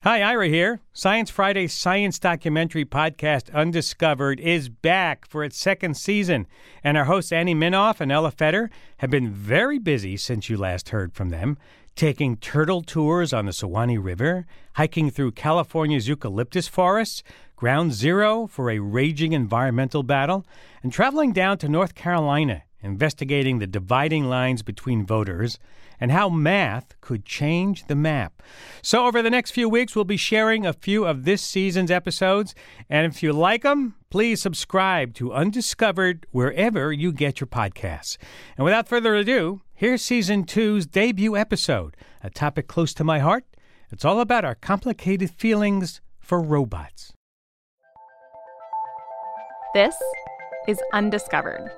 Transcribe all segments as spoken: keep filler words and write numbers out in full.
Hi, Ira here. Science Friday's science documentary podcast Undiscovered is back for its second season, and our hosts Annie Minoff and Ella Feder have been very busy since you last heard from them, taking turtle tours on the Suwannee River, hiking through California's eucalyptus forests, ground zero for a raging environmental battle, and traveling down to North Carolina, investigating the dividing lines between voters and how math could change the map. So over the next few weeks, we'll be sharing a few of this season's episodes. And if you like them, please subscribe to Undiscovered wherever you get your podcasts. And without further ado, here's Season two's debut episode, a topic close to my heart. It's all about our complicated feelings for robots. This is Undiscovered.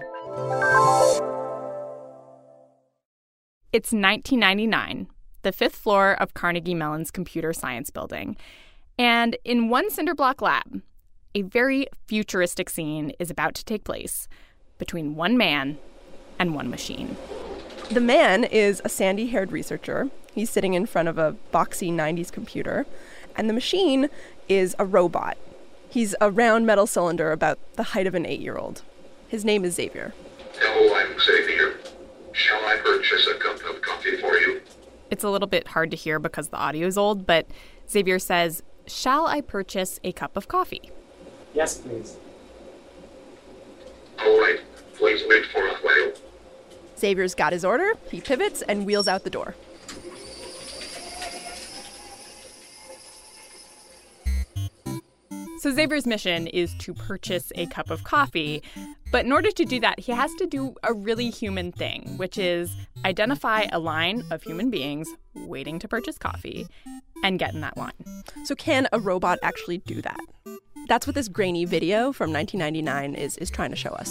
It's nineteen ninety-nine, the fifth floor of Carnegie Mellon's Computer Science Building. And in one cinder block lab, a very futuristic scene is about to take place between one man and one machine. The man is a sandy-haired researcher. He's sitting in front of a boxy nineties computer. And the machine is a robot. He's a round metal cylinder about the height of an eight-year-old. His name is Xavier. Hello, I'm Xavier. Shall I purchase a cup of coffee for you? It's a little bit hard to hear because the audio's old, but Xavier says, "Shall I purchase a cup of coffee?" Yes, please. All right, please wait for a while. Xavier's got his order, he pivots, and wheels out the door. So Xavier's mission is to purchase a cup of coffee, but in order to do that, he has to do a really human thing, which is identify a line of human beings waiting to purchase coffee and get in that line. So can a robot actually do that? That's what this grainy video from nineteen ninety-nine is, is trying to show us.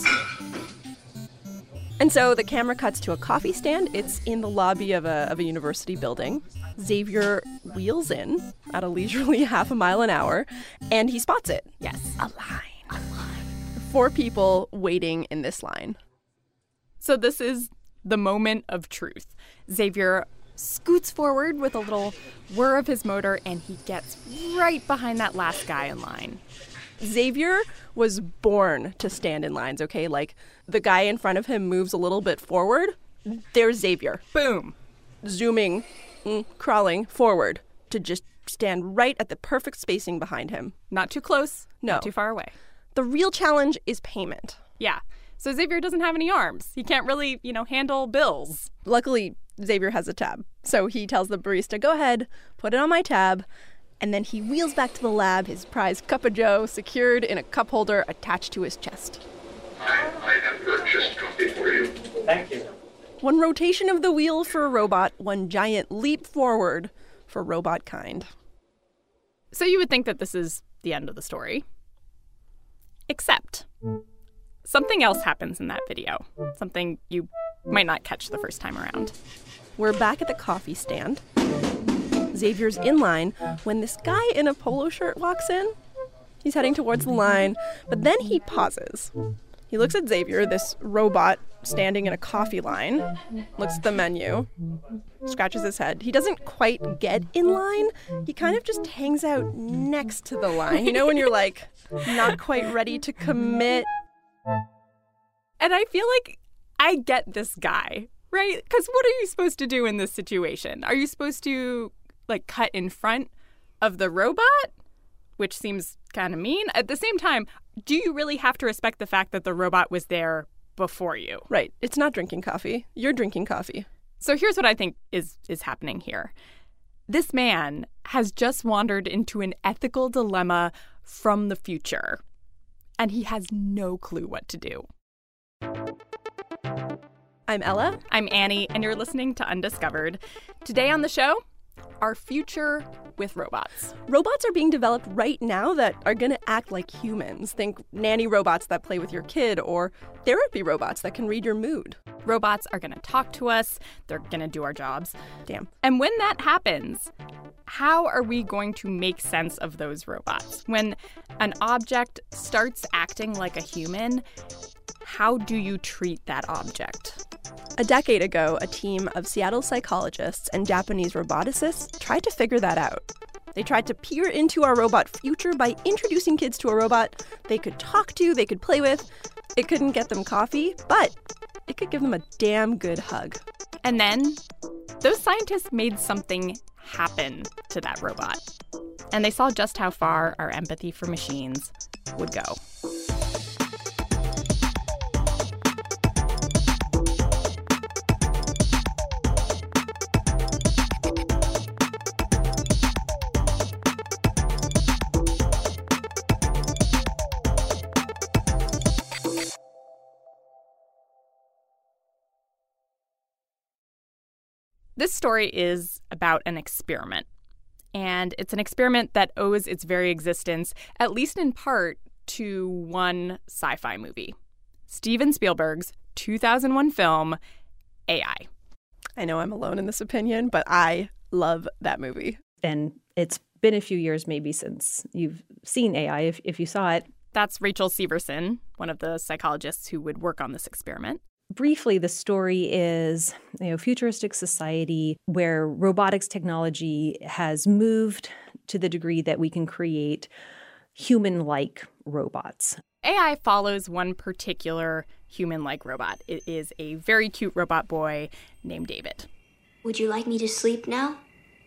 And so the camera cuts to a coffee stand. It's in the lobby of a, of a university building. Xavier wheels in at a leisurely half a mile an hour, and he spots it. Yes. A line. A line. Four people waiting in this line. So this is the moment of truth. Xavier scoots forward with a little whir of his motor, and he gets right behind that last guy in line. Xavier was born to stand in lines, okay? Like, the guy in front of him moves a little bit forward. There's Xavier. Boom. Zooming, mm, crawling forward to just stand right at the perfect spacing behind him. Not too close, no. Not too far away. The real challenge is payment. Yeah. So Xavier doesn't have any arms. He can't really, you know, handle bills. Luckily, Xavier has a tab. So he tells the barista, go ahead, put it on my tab. And then he wheels back to the lab, his prized cup of joe secured in a cup holder attached to his chest. I, I have purchased coffee for you. Thank you. One rotation of the wheel for a robot, one giant leap forward for robot kind. So you would think that this is the end of the story. Except something else happens in that video. Something you might not catch the first time around. We're back at the coffee stand. Xavier's in line when this guy in a polo shirt walks in. He's heading towards the line, but then he pauses. He looks at Xavier, this robot standing in a coffee line, looks at the menu, scratches his head. He doesn't quite get in line. He kind of just hangs out next to the line. You know when you're like not quite ready to commit? And I feel like I get this guy, right? Because what are you supposed to do in this situation? Are you supposed to like cut in front of the robot, which seems kind of mean? At the same time, do you really have to respect the fact that the robot was there before you? Right. It's not drinking coffee. You're drinking coffee. So here's what I think is is happening here. This man has just wandered into an ethical dilemma from the future, and he has no clue what to do. I'm Ella. I'm Annie, and you're listening to Undiscovered. Today on the show, our future with robots. Robots are being developed right now that are going to act like humans. Think nanny robots that play with your kid, or therapy robots that can read your mood. Robots are going to talk to us. They're going to do our jobs. Damn. And when that happens, how are we going to make sense of those robots? When an object starts acting like a human, how do you treat that object? A decade ago, a team of Seattle psychologists and Japanese roboticists tried to figure that out. They tried to peer into our robot future by introducing kids to a robot they could talk to, they could play with. It couldn't get them coffee, but it could give them a damn good hug. And then those scientists made something happen to that robot. And they saw just how far our empathy for machines would go. This story is about an experiment, and it's an experiment that owes its very existence, at least in part, to one sci-fi movie, Steven Spielberg's two thousand one film, A I. I know I'm alone in this opinion, but I love that movie. And it's been a few years maybe since you've seen A I, if, if you saw it. That's Rachel Severson, one of the psychologists who would work on this experiment. Briefly, the story is you know, futuristic society where robotics technology has moved to the degree that we can create human-like robots. A I follows one particular human-like robot. It is a very cute robot boy named David. Would you like me to sleep now?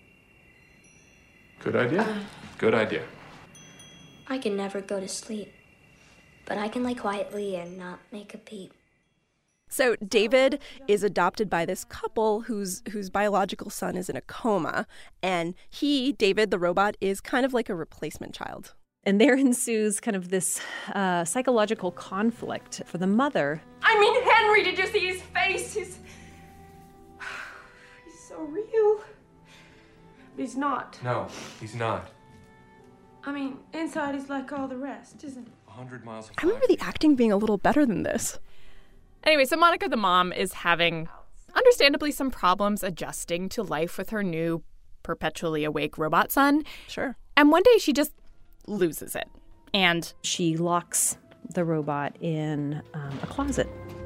Good idea. Uh, Good idea. I can never go to sleep, but I can lie quietly and not make a peep. So David is adopted by this couple whose whose biological son is in a coma. And he, David, the robot, is kind of like a replacement child. And there ensues kind of this uh, psychological conflict for the mother. I mean, Henry, did you see his face? He's, he's so real. But he's not. No, he's not. I mean, inside he's like all the rest, isn't he? A hundred miles of I remember the acting being a little better than this. Anyway, so Monica, the mom, is having, understandably, some problems adjusting to life with her new perpetually awake robot son. Sure. And one day she just loses it. And she locks the robot in um, a closet.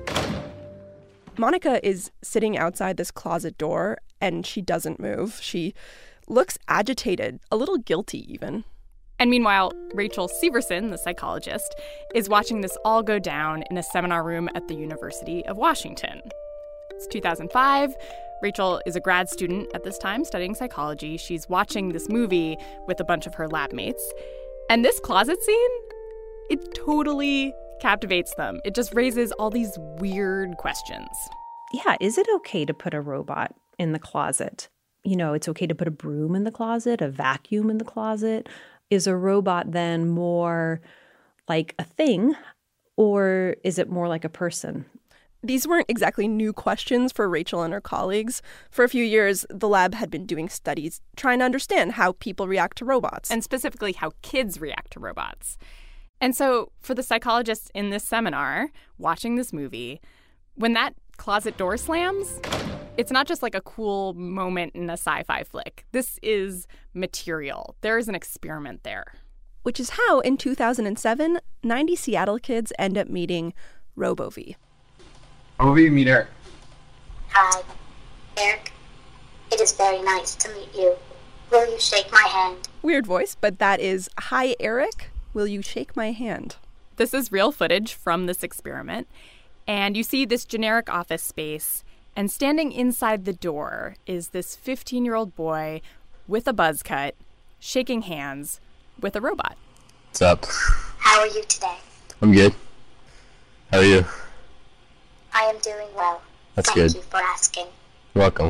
Monica is sitting outside this closet door, and she doesn't move. She looks agitated, a little guilty even. And meanwhile, Rachel Severson, the psychologist, is watching this all go down in a seminar room at the University of Washington. It's two thousand five. Rachel is a grad student at this time studying psychology. She's watching this movie with a bunch of her lab mates. And this closet scene, it totally captivates them. It just raises all these weird questions. Yeah, is it okay to put a robot in the closet? You know, it's okay to put a broom in the closet, a vacuum in the closet. Is a robot then more like a thing, or is it more like a person? These weren't exactly new questions for Rachel and her colleagues. For a few years, the lab had been doing studies trying to understand how people react to robots. And specifically how kids react to robots. And so for the psychologists in this seminar, watching this movie, when that closet door slams, it's not just like a cool moment in a sci-fi flick. This is material. There is an experiment there. Which is how, in two thousand seven, ninety Seattle kids end up meeting RoboV. RoboV, meet Eric. Hi, Eric. It is very nice to meet you. Will you shake my hand? Weird voice, but that is, hi, Eric. Will you shake my hand? This is real footage from this experiment. And you see this generic office space. And standing inside the door is this fifteen-year-old boy with a buzz cut, shaking hands with a robot. What's up? How are you today? I'm good. How are you? I am doing well. That's Thank good. you for asking. You're welcome.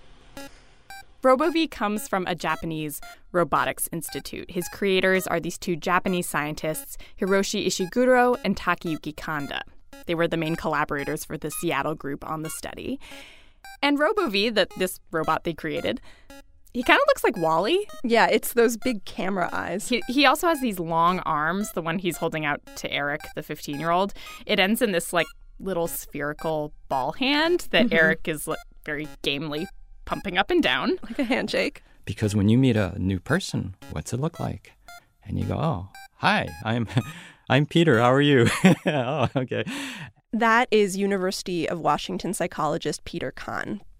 RoboV comes from a Japanese robotics institute. His creators are these two Japanese scientists, Hiroshi Ishiguro and Takayuki Kanda. They were the main collaborators for the Seattle group on the study. And RoboV, that this robot they created, he kind of looks like WALL-E. Yeah, it's those big camera eyes. He, he also has these long arms, the one he's holding out to Eric, the fifteen-year-old. It ends in this, like, little spherical ball hand that mm-hmm. Eric is like, very gamely pumping up and down. Like a handshake. Because when you meet a new person, what's it look like? And you go, oh, hi, I'm... I'm Peter. How are you? Oh, okay. That is University of Washington psychologist Peter Kahn.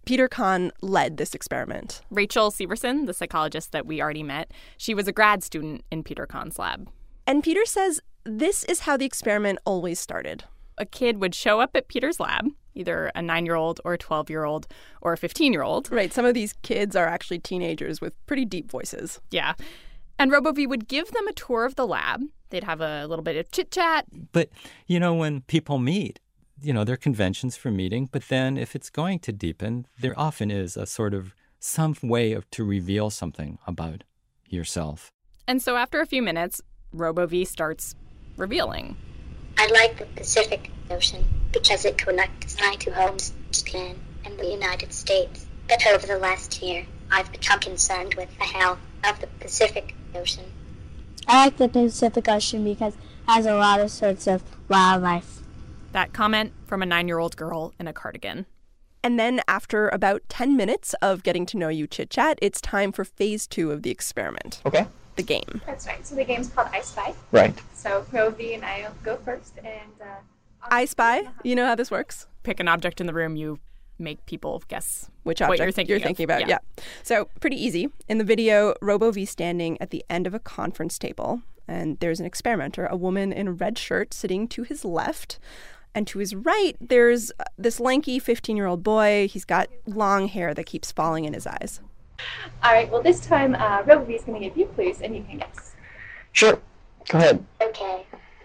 Peter Kahn led this experiment. Rachel Severson, the psychologist that we already met, she was a grad student in Peter Kahn's lab. And Peter says this is how the experiment always started. A kid would show up at Peter's lab, either a nine-year-old or a twelve-year-old or a fifteen-year-old. Right. Some of these kids are actually teenagers with pretty deep voices. Yeah. And RoboV would give them a tour of the lab. They'd have a little bit of chit-chat. But, you know, when people meet, you know, there are conventions for meeting, but then if it's going to deepen, there often is a sort of some way of to reveal something about yourself. And so after a few minutes, RoboV starts revealing. I like the Pacific Ocean because it connects my two homes, Japan and the United States. But over the last year, I've become concerned with the health of the Pacific Ocean. I like the Pacific Ocean because it has a lot of sorts of wildlife. That comment from a nine-year-old girl in a cardigan. And then after about ten minutes of getting to know you chit-chat, it's time for phase two of the experiment. Okay. The game. That's right. So the game's called I Spy. Right. So RoboV and I will go first. and uh, I Spy? You know how this works? Pick an object in the room, you make people guess which object what you're thinking, you're thinking about. Yeah. yeah. So pretty easy. In the video, RoboV standing at the end of a conference table, and there's an experimenter, a woman in a red shirt sitting to his left. And to his right, there's this lanky fifteen-year-old boy. He's got long hair that keeps falling in his eyes. All right. Well, this time, uh, RoboV is going to give you clues, and you can guess. Sure. Go ahead. Okay.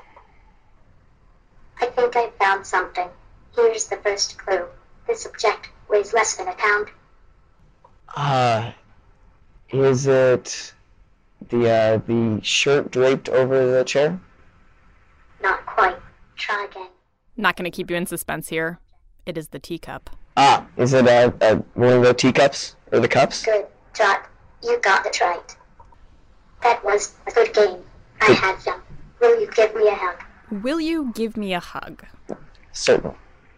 I think I found something. Here's the first clue. This object weighs less than a pound. Uh, is it the uh, the shirt draped over the chair? Not quite. Try again. Not going to keep you in suspense here. It is the teacup. Ah, is it uh, uh, one of the teacups or the cups? Good job. You got it right. That was a good game. I had fun. Will you give me a hug? Will you give me a hug? Certainly.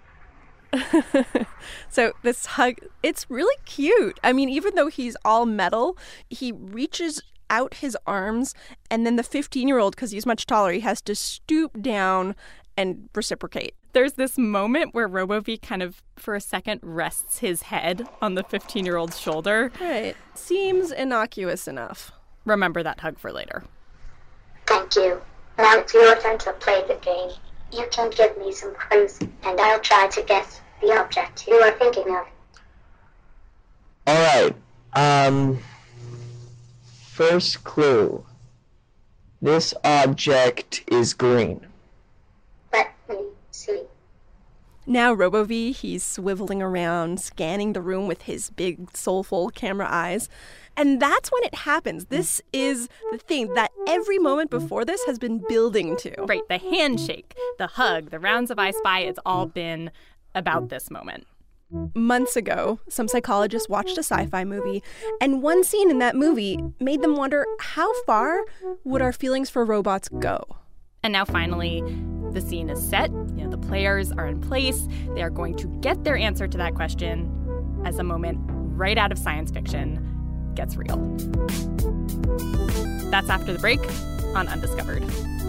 So this hug, it's really cute. I mean, even though he's all metal, he reaches out his arms, and then the fifteen-year-old, because he's much taller, he has to stoop down and reciprocate. There's this moment where RoboV kind of, for a second, rests his head on the fifteen-year-old's shoulder. Right. Seems innocuous enough. Remember that hug for later. Thank you. Now it's your turn to play the game. You can give me some clues, and I'll try to guess the object you are thinking of. All right. Um, first clue. This object is green. Let me see. Now RoboV, he's swiveling around, scanning the room with his big, soulful camera eyes. And that's when it happens. This is the thing that every moment before this has been building to. Right, the handshake, the hug, the rounds of I Spy, it's all been about this moment. Months ago, some psychologists watched a sci-fi movie, and one scene in that movie made them wonder, how far would our feelings for robots go? And now finally, the scene is set. You know, the players are in place. They are going to get their answer to that question as a moment right out of science fiction gets real. That's after the break on Undiscovered.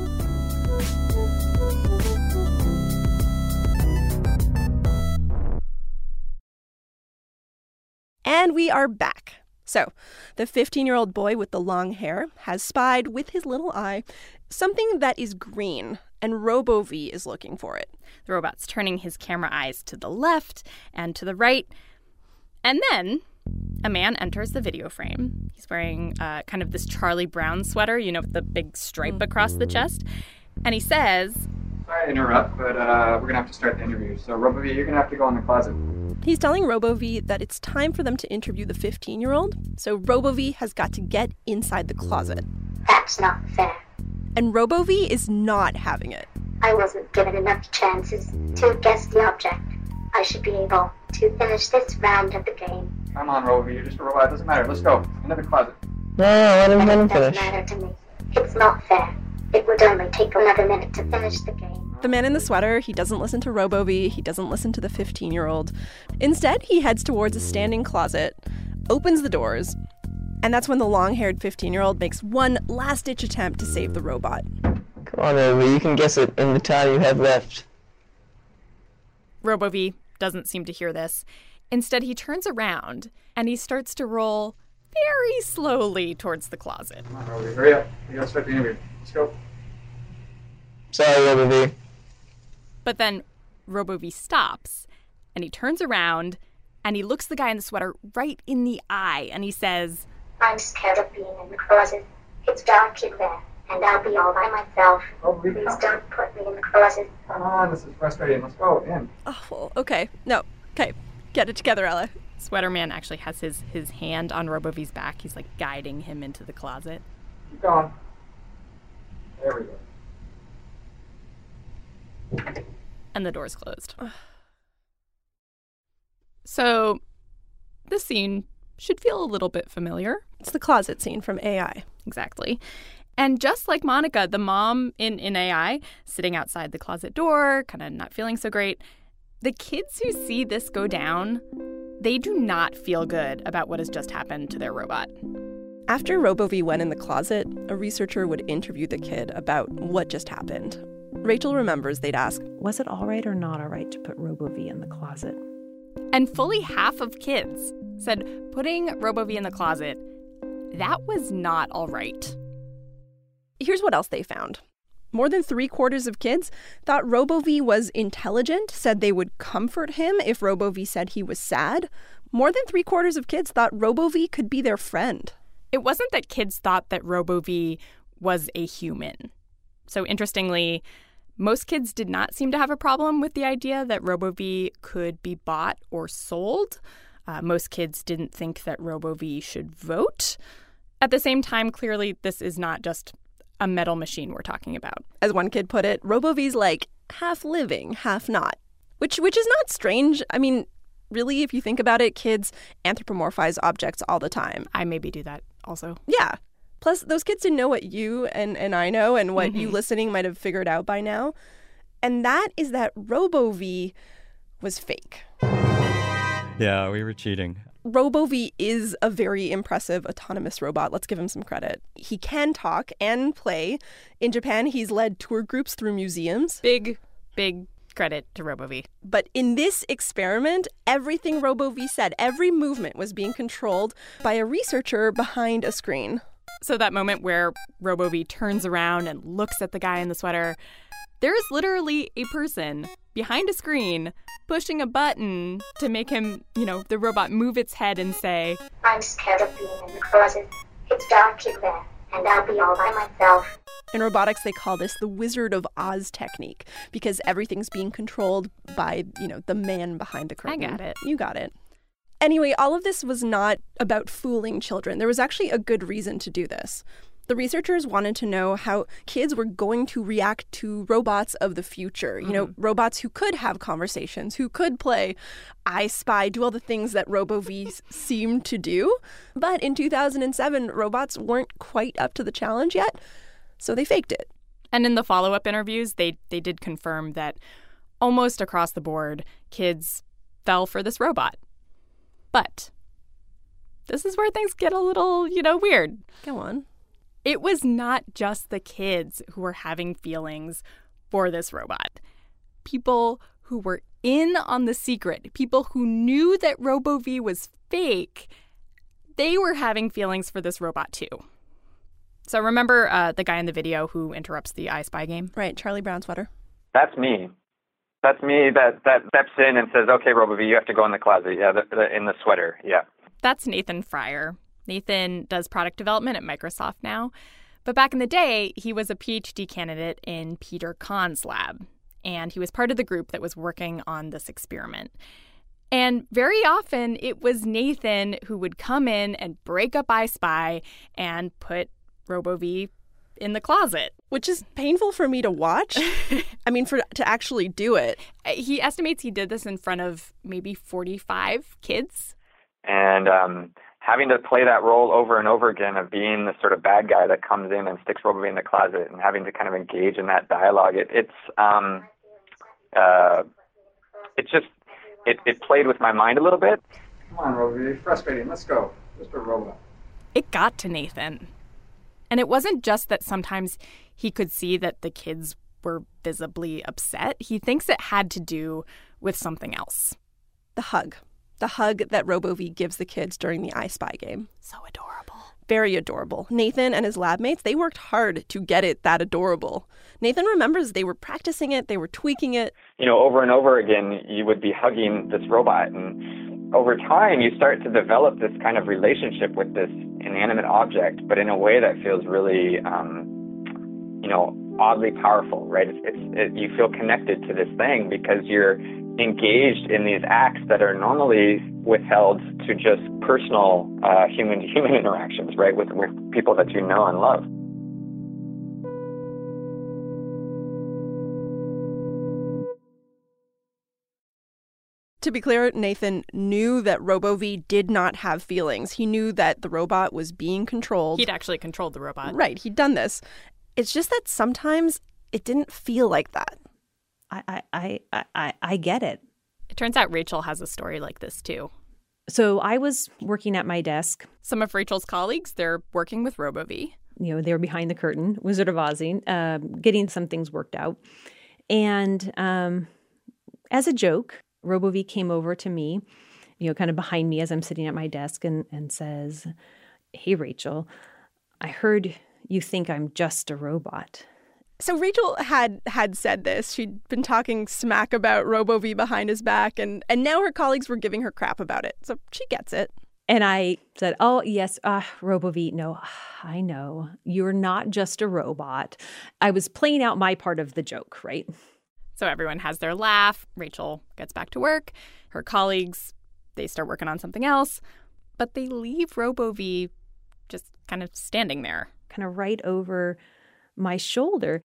And we are back. So, the fifteen-year-old boy with the long hair has spied with his little eye something that is green, and RoboV is looking for it. The robot's turning his camera eyes to the left and to the right. And then a man enters the video frame. He's wearing uh, kind of this Charlie Brown sweater, you know, with the big stripe across the chest. And he says, Sorry to interrupt, but uh, we're going to have to start the interview. So, RoboV, you're going to have to go in the closet. He's telling RoboV that it's time for them to interview the fifteen-year-old, so RoboV has got to get inside the closet. That's not fair. And RoboV is not having it. I wasn't given enough chances to guess the object. I should be able to finish this round of the game. Come on, RoboV, you're just a robot. It doesn't matter. Let's go. Into the closet. No, no, let him, let him It doesn't finish. matter to me. It's not fair. It would only take another minute to finish the game. The man in the sweater, he doesn't listen to RoboV, he doesn't listen to the fifteen-year-old. Instead, he heads towards a standing closet, opens the doors, and that's when the long-haired fifteen-year-old makes one last-ditch attempt to save the robot. Come on, RoboV, you can guess it in the time you have left. RoboV doesn't seem to hear this. Instead, he turns around and he starts to roll very slowly towards the closet. Come on, Roby, hurry up. We gotta start the interview. Let's go. Sorry, RoboV. But then RoboV stops and he turns around and he looks the guy in the sweater right in the eye and he says, I'm scared of being in the closet. It's dark in there, and I'll be all by myself. Oh, we Please come. don't put me in the closet. Come on, this is frustrating. Let's go, in. Oh, well, okay. No. Okay. Get it together, Ella. Sweater Man actually has his, his hand on RoboV's back. He's like guiding him into the closet. Keep going. There we go. And the door's closed. So this scene should feel a little bit familiar. It's the closet scene from A I. Exactly. And just like Monica, the mom in, in A I, sitting outside the closet door, kind of not feeling so great, the kids who see this go down, they do not feel good about what has just happened to their robot. After RoboV went in the closet, a researcher would interview the kid about what just happened. Rachel remembers they'd ask, was it all right or not all right to put RoboV in the closet? And fully half of kids said putting RoboV in the closet, that was not all right. Here's what else they found. More than three quarters of kids thought RoboV was intelligent, said they would comfort him if RoboV said he was sad. More than three quarters of kids thought RoboV could be their friend. It wasn't that kids thought that RoboV was a human. So interestingly, most kids did not seem to have a problem with the idea that RoboV could be bought or sold. Uh, most kids didn't think that RoboV should vote. At the same time, clearly, this is not just a metal machine we're talking about. As one kid put it, RoboV's like half living, half not. Which which is not strange. I mean, really, if you think about it, kids anthropomorphize objects all the time. I maybe do that also. Yeah. Plus, those kids didn't know what you and, and I know and what Mm-hmm. you listening might have figured out by now. And that is that RoboV was fake. Yeah, we were cheating. RoboV is a very impressive autonomous robot. Let's give him some credit. He can talk and play. In Japan, he's led tour groups through museums. Big, big credit to RoboV. But in this experiment, everything RoboV said, every movement was being controlled by a researcher behind a screen. So that moment where RoboV turns around and looks at the guy in the sweater, there is literally a person behind a screen pushing a button to make him, you know, the robot move its head and say, I'm scared of being in the closet. It's dark in there, and I'll be all by myself. In robotics, they call this the Wizard of Oz technique because everything's being controlled by, you know, the man behind the curtain. I got it. You got it. Anyway, all of this was not about fooling children. There was actually a good reason to do this. The researchers wanted to know how kids were going to react to robots of the future. You know, robots who could have conversations, who could play I Spy, do all the things that RoboV seemed to do. But in two thousand seven, robots weren't quite up to the challenge yet, so they faked it. And in the follow-up interviews, they they did confirm that almost across the board, kids fell for this robot. But this is where things get a little, you know, weird. Go on. It was not just the kids who were having feelings for this robot. People who were in on the secret, people who knew that RoboV was fake, they were having feelings for this robot too. So remember uh, the guy in the video who interrupts the I Spy game? Right, Charlie Brown sweater. That's me. That's me that, that steps in and says, okay, RoboV, you have to go in the closet. Yeah, the, the, in the sweater. Yeah. That's Nathan Fryer. Nathan does product development at Microsoft now. But back in the day, he was a PhD candidate in Peter Kahn's lab. And he was part of the group that was working on this experiment. And very often, it was Nathan who would come in and break up I Spy and put RoboV in the closet. Which is painful for me to watch. I mean, for to actually do it. He estimates he did this in front of maybe forty-five kids. And um, having to play that role over and over again of being the sort of bad guy that comes in and sticks RoboV in the closet and having to kind of engage in that dialogue, it, it's um, uh, it just it, it played with my mind a little bit. Come on, RoboV, frustrating. Let's go. Just a robot. It got to Nathan. And it wasn't just that sometimes he could see that the kids were visibly upset. He thinks it had to do with something else. The hug. the hug that RoboV gives the kids during the I Spy game. So adorable. Very adorable. Nathan and his lab mates, they worked hard to get it that adorable. Nathan remembers they were practicing it, they were tweaking it. You know, over and over again, you would be hugging this robot. And over time, you start to develop this kind of relationship with this inanimate object, but in a way that feels really, um, you know, oddly powerful, right? It's, it's it, you feel connected to this thing because you're engaged in these acts that are normally withheld to just personal uh, human-to-human interactions, right, with, with people that you know and love. To be clear, Nathan knew that RoboV did not have feelings. He knew that the robot was being controlled. He'd actually controlled the robot. Right, he'd done this. It's just that sometimes it didn't feel like that. I, I, I, I, I get it. It turns out Rachel has a story like this, too. So I was working at my desk. Some of Rachel's colleagues, they're working with RoboV. You know, they were behind the curtain, Wizard of Oz, uh, getting some things worked out. And um, as a joke, RoboV came over to me, you know, kind of behind me as I'm sitting at my desk and, and says, "Hey, Rachel, I heard you think I'm just a robot." So Rachel had had said this. She'd been talking smack about RoboV behind his back, and, and now her colleagues were giving her crap about it. So she gets it. And I said, "Oh, yes, uh, RoboV, no, I know. You're not just a robot." I was playing out my part of the joke, right? So everyone has their laugh. Rachel gets back to work. Her colleagues, they start working on something else. But they leave RoboV just kind of standing there. Kind of right over my shoulder.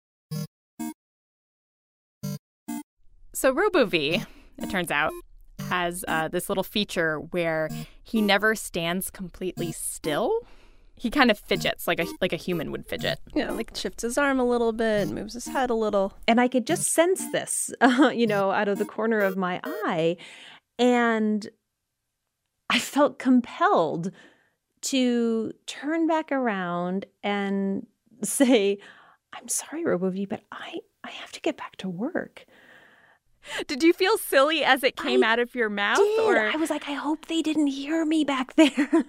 So RoboV, it turns out, has uh, this little feature where he never stands completely still. He kind of fidgets like a like a human would fidget. You know, like shifts his arm a little bit, moves his head a little. And I could just sense this, uh, you know, out of the corner of my eye. And I felt compelled to turn back around and say, "I'm sorry, RoboV, but I, I have to get back to work." Did you feel silly as it came I out of your mouth? Did. Or I was like, I hope they didn't hear me back there.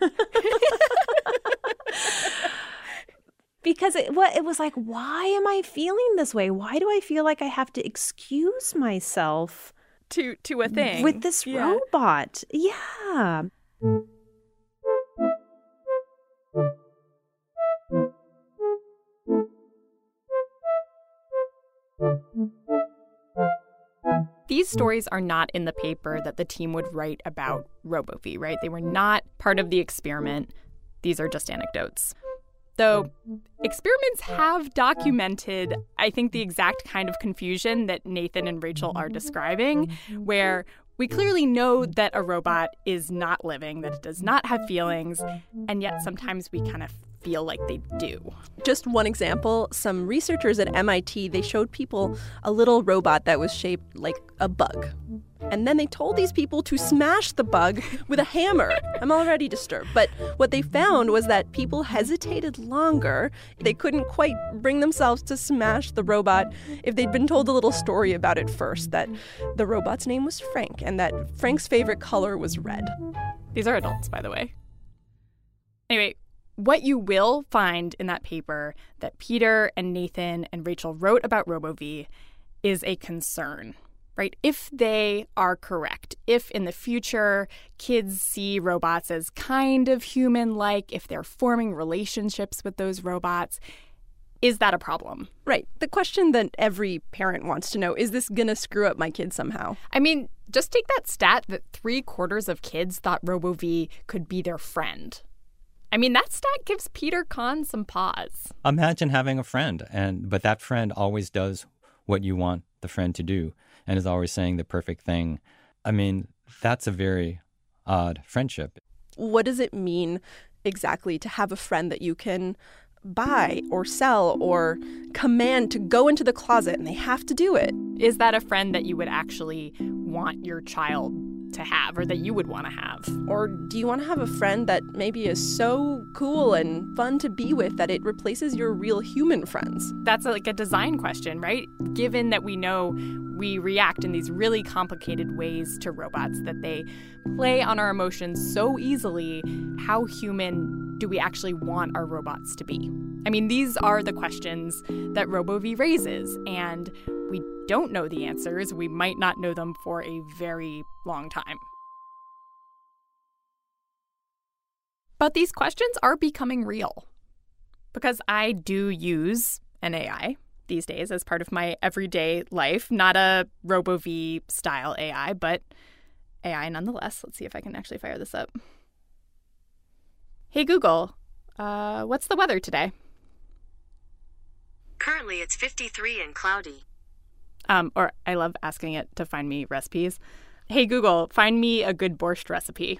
Because it, what, it was like, why am I feeling this way? Why do I feel like I have to excuse myself to to a thing with this yeah. robot? Yeah. These stories are not in the paper that the team would write about RoboV, right? They were not part of the experiment. These are just anecdotes. Though experiments have documented, I think, the exact kind of confusion that Nathan and Rachel are describing, where we clearly know that a robot is not living, that it does not have feelings, and yet sometimes we kind of feel like they do. Just one example, some researchers at M I T, they showed people a little robot that was shaped like a bug. And then they told these people to smash the bug with a hammer. I'm already disturbed. But what they found was that people hesitated longer. They couldn't quite bring themselves to smash the robot if they'd been told a little story about it first, that the robot's name was Frank and that Frank's favorite color was red. These are adults, by the way. Anyway, what you will find in that paper that Peter and Nathan and Rachel wrote about RoboV is a concern, right? If they are correct, if in the future kids see robots as kind of human-like, if they're forming relationships with those robots, is that a problem? Right. The question that every parent wants to know, is this going to screw up my kid somehow? I mean, just take that stat that three quarters of kids thought RoboV could be their friend. I mean, that stat gives Peter Kahn some pause. Imagine having a friend, and but that friend always does what you want the friend to do and is always saying the perfect thing. I mean, that's a very odd friendship. What does it mean exactly to have a friend that you can buy or sell or command to go into the closet and they have to do it? Is that a friend that you would actually want your child to have or that you would want to have? Or do you want to have a friend that maybe is so cool and fun to be with that it replaces your real human friends? That's like a design question, right? Given that we know we react in these really complicated ways to robots, that they play on our emotions so easily, how human do we actually want our robots to be? I mean, these are the questions that RoboV raises, and we don't know the answers. We might not know them for a very long time. But these questions are becoming real, because I do use an A I these days as part of my everyday life. Not a RoboV style A I, but A I nonetheless. Let's see if I can actually fire this up. Hey, Google, uh, what's the weather today? Currently, it's fifty-three and cloudy. Um, or I love asking it to find me recipes. Hey, Google, find me a good borscht recipe.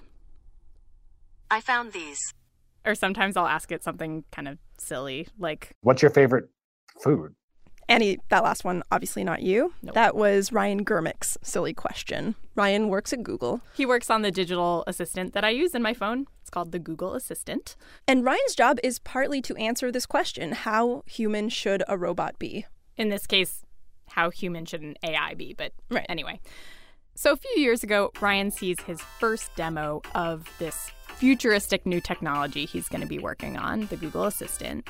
I found these. Or sometimes I'll ask it something kind of silly, like, what's your favorite food? Annie, that last one, obviously not you. Nope. That was Ryan Germick's silly question. Ryan works at Google. He works on the digital assistant that I use in my phone. It's called the Google Assistant. And Ryan's job is partly to answer this question: how human should a robot be? In this case, how human should an A I be? But right. Anyway. So a few years ago, Ryan sees his first demo of this futuristic new technology he's going to be working on, the Google Assistant.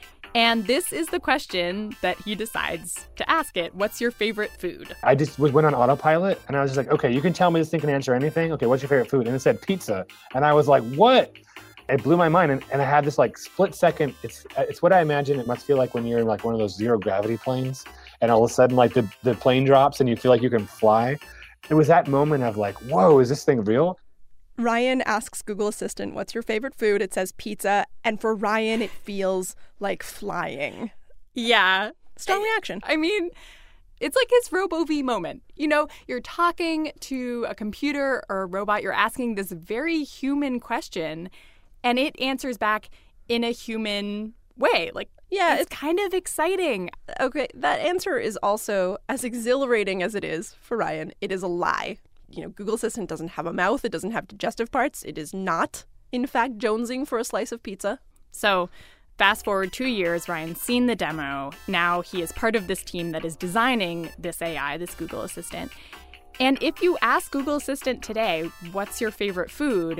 And this is the question that he decides to ask it. What's your favorite food? I just went on autopilot, and I was just like, okay, you can tell me this thing can answer anything. Okay, what's your favorite food? And it said pizza. And I was like, what? It blew my mind. And, and I had this like split second. It's it's what I imagine it must feel like when you're in like one of those zero gravity planes, and all of a sudden like the, the plane drops and you feel like you can fly. It was that moment of like, whoa, is this thing real? Ryan asks Google Assistant, what's your favorite food? It says pizza. And for Ryan, it feels like flying. Yeah. Strong reaction. I mean, it's like his RoboV moment. You know, you're talking to a computer or a robot. You're asking this very human question, and it answers back in a human way. Like, yeah, it's, it's kind of exciting. Okay, that answer is also as exhilarating as it is for Ryan. It is a lie. You know, Google Assistant doesn't have a mouth. It doesn't have digestive parts. It is not, in fact, jonesing for a slice of pizza. So fast forward two years, Ryan's seen the demo. Now he is part of this team that is designing this A I, this Google Assistant. And if you ask Google Assistant today, what's your favorite food?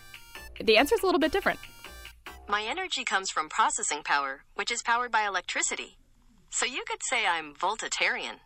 The answer is a little bit different. My energy comes from processing power, which is powered by electricity. So you could say I'm voltatarian.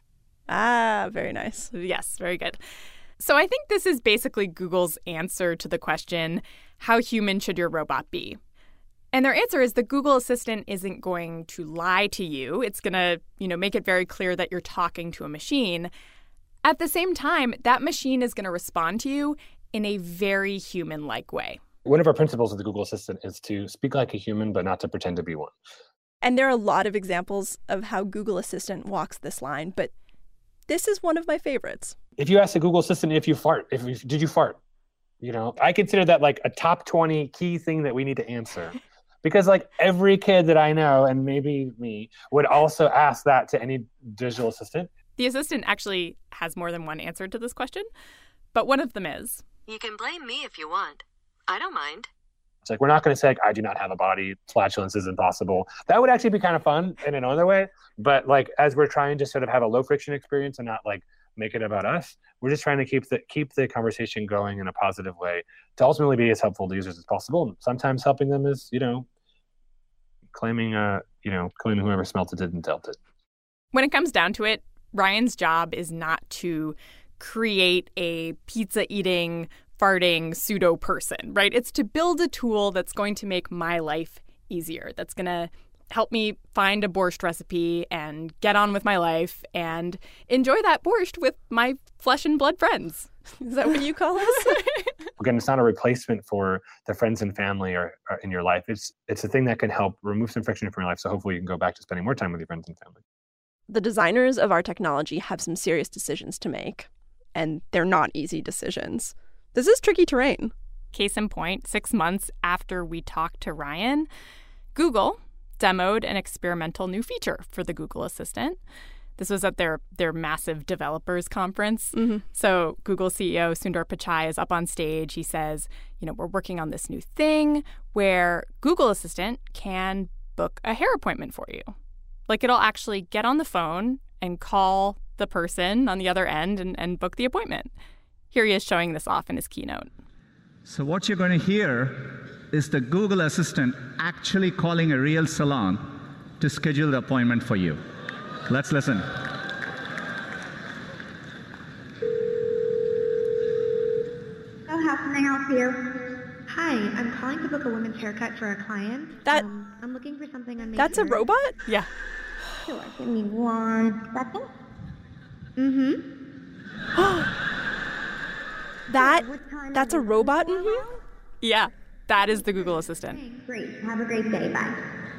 Ah, very nice. Yes, very good. So I think this is basically Google's answer to the question, how human should your robot be? And their answer is the Google Assistant isn't going to lie to you. It's going to, you know, make it very clear that you're talking to a machine. At the same time, that machine is going to respond to you in a very human-like way. One of our principles of the Google Assistant is to speak like a human, but not to pretend to be one. And there are a lot of examples of how Google Assistant walks this line, but this is one of my favorites. If you ask the Google Assistant if you fart, if you, did you fart? You know, I consider that like a top twenty key thing that we need to answer. Because like every kid that I know, and maybe me, would also ask that to any digital assistant. The assistant actually has more than one answer to this question, but one of them is, you can blame me if you want. I don't mind. It's like, we're not going to say, like, I do not have a body, flatulence is impossible. That would actually be kind of fun in another way. But like, as we're trying to sort of have a low friction experience and not like make it about us, we're just trying to keep the keep the conversation going in a positive way to ultimately be as helpful to users as possible. And sometimes helping them is, you know, claiming, uh, you know, claiming whoever smelt it didn't dealt it. When it comes down to it, Ryan's job is not to create a pizza-eating, farting pseudo person, right? It's to build a tool that's going to make my life easier, that's going to help me find a borscht recipe and get on with my life and enjoy that borscht with my flesh and blood friends. Is that what you call us? Again, it's not a replacement for the friends and family or, or in your life. It's it's a thing that can help remove some friction from your life. So hopefully you can go back to spending more time with your friends and family. The designers of our technology have some serious decisions to make, and they're not easy decisions. This is tricky terrain. Case in point, six months after we talked to Ryan, Google demoed an experimental new feature for the Google Assistant. This was at their, their massive developers conference. Mm-hmm. So Google C E O Sundar Pichai is up on stage. He says, you know, we're working on this new thing where Google Assistant can book a hair appointment for you. Like, it'll actually get on the phone and call the person on the other end and, and book the appointment. Here he is showing this off in his keynote. So what you're going to hear is the Google Assistant actually calling a real salon to schedule the appointment for you. Let's listen. So how can I help you? Hi, I'm calling to book a women's haircut for a client. That um, I'm looking for something on. That's a robot? Yeah. Sure. Give me one second. Mm-hmm. that that's a robot. Mm-hmm. Yeah, that is the Google Assistant. Great. Have a great day. Bye.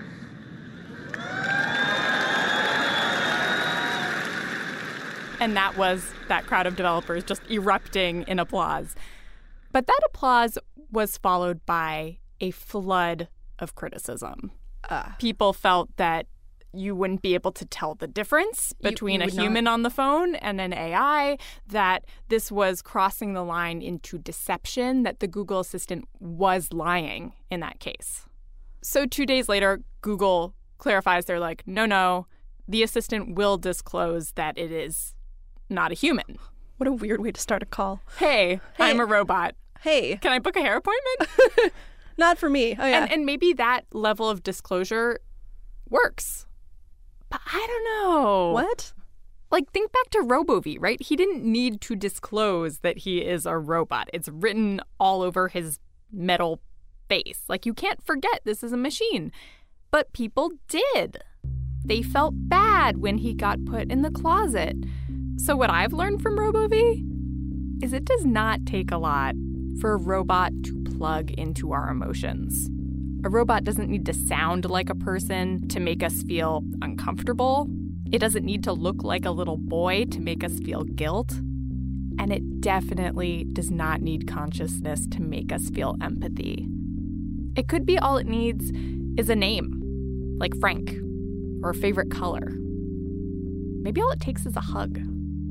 And that was that crowd of developers just erupting in applause. But that applause was followed by a flood of criticism. Uh, People felt that you wouldn't be able to tell the difference between you, you a human not. on the phone and an A I, that this was crossing the line into deception, that the Google Assistant was lying in that case. So two days later, Google clarifies, they're like, no, no, the assistant will disclose that it is not a human. What a weird way to start a call. Hey, hey. I'm a robot. Hey. Can I book a hair appointment? Not for me. Oh, yeah. And, and maybe that level of disclosure works. But I don't know. What? Like, think back to RoboV, right? He didn't need to disclose that he is a robot. It's written all over his metal face. Like, you can't forget this is a machine. But people did. They felt bad when he got put in the closet. So what I've learned from RoboV is it does not take a lot for a robot to plug into our emotions. A robot doesn't need to sound like a person to make us feel uncomfortable. It doesn't need to look like a little boy to make us feel guilt. And it definitely does not need consciousness to make us feel empathy. It could be all it needs is a name, like Frank, or a favorite color. Maybe all it takes is a hug.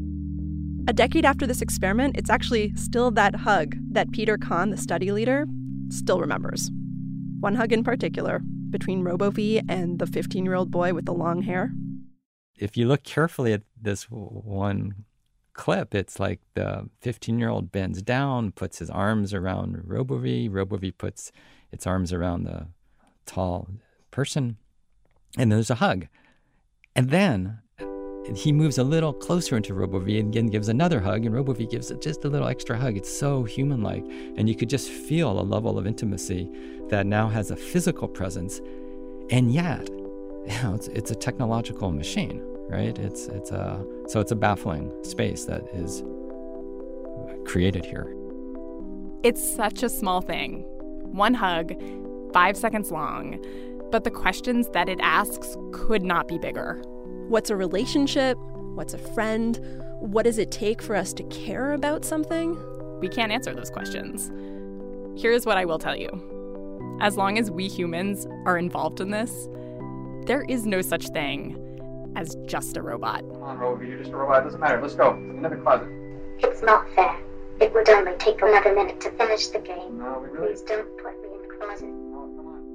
A decade after this experiment, it's actually still that hug that Peter Kahn, the study leader, still remembers. One hug in particular, between RoboV and the fifteen-year-old boy with the long hair. If you look carefully at this one clip, it's like the fifteen-year-old bends down, puts his arms around RoboV. RoboV puts its arms around the tall person, and there's a hug. And then he moves a little closer into RoboV and again gives another hug, and RoboV gives it just a little extra hug. It's so human-like, and you could just feel a level of intimacy that now has a physical presence, and yet, you know, it's it's a technological machine, right? It's it's a so it's a baffling space that is created here. It's such a small thing, one hug, five seconds long, but the questions that it asks could not be bigger. What's a relationship? What's a friend? What does it take for us to care about something? We can't answer those questions. Here's what I will tell you. As long as we humans are involved in this, there is no such thing as just a robot. Come on, RoboV, you're just a robot. It doesn't matter. Let's go. Another closet. It's not fair. It would only take another minute to finish the game. No, we really... Please don't put me in the closet. No, come on.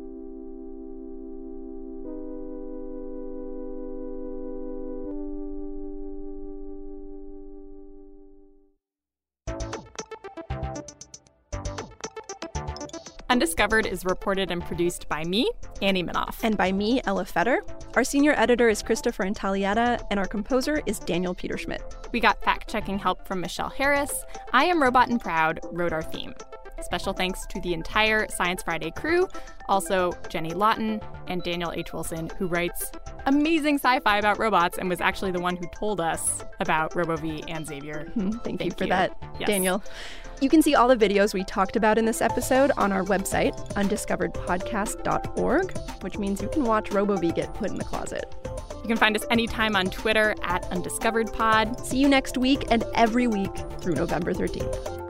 Undiscovered is reported and produced by me, Annie Minoff. And by me, Ella Feder. Our senior editor is Christopher Intagliata, and our composer is Daniel Peterschmidt. We got fact-checking help from Michelle Harris. I Am Robot and Proud wrote our theme. Special thanks to the entire Science Friday crew, also Jenny Lawton and Daniel H. Wilson, who writes amazing sci-fi about robots and was actually the one who told us about RoboV and Xavier. Mm-hmm. Thank, Thank you for you. that, yes. Daniel. You can see all the videos we talked about in this episode on our website, undiscovered podcast dot org, which means you can watch RoboV get put in the closet. You can find us anytime on Twitter at undiscoveredpod. See you next week and every week through November thirteenth.